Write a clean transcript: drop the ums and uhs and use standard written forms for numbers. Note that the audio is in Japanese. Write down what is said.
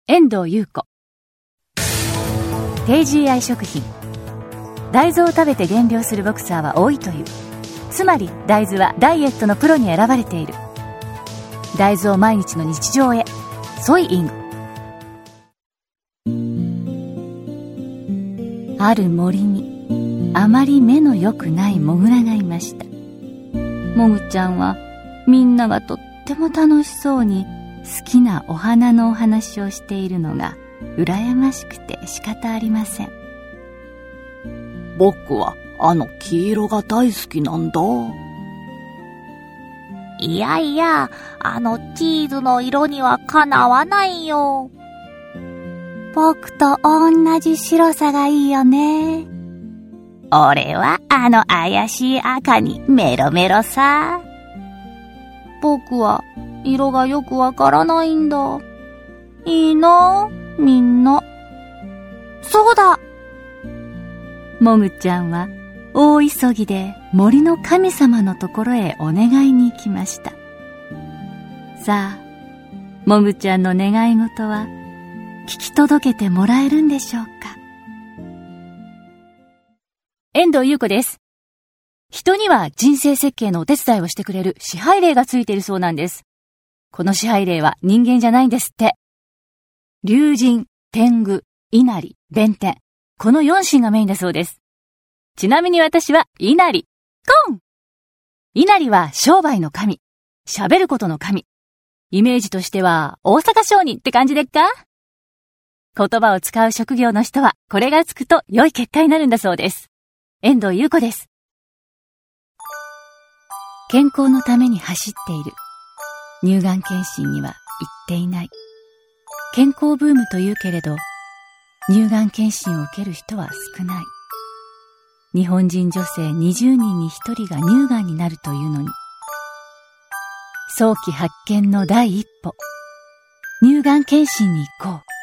遠藤優子。低 GI 食品。大豆を食べて減量するボクサーは多いという。つまり大豆はダイエットのプロに選ばれている。大豆を毎日の日常へ。ソイイング。ある森にあまり目の良くないモグラがいました。モグちゃんはみんながとっても楽しそうに好きなお花のお話をしているのが羨ましくて仕方ありません。 僕はあの黄色が大好きなんだ。 いやいや、あのチーズの色にはかなわないよ。 僕と同じ白さがいいよね。 俺はあの怪しい赤にメロメロさ。 僕は色がよくわからないんだ。いいな、みんな。そうだ。 モグちゃんは大急ぎで森の神様のところへお願いに行きました。さあ、モグちゃんの願い事は聞き届けてもらえるんでしょうか。遠藤優子です。人には人生設計のお手伝いをしてくれる支配霊がついているそうなんです。この支配霊は人間じゃないんですって。龍神、天狗、稲荷、弁天、この4神がメインだそうです。ちなみに私は稲荷。コン！稲荷は商売の神、喋ることの神。イメージとしては大阪商人って感じでっか？言葉を使う職業の人はこれがつくと良い結果になるんだそうです。遠藤優子です。健康のために走っている。乳がん検診には行っていない。健康ブームというけれど、乳がん検診を受ける人は少ない。日本人女性20人に1人が乳がんになるというのに。早期発見の第一歩。乳がん検診に行こう。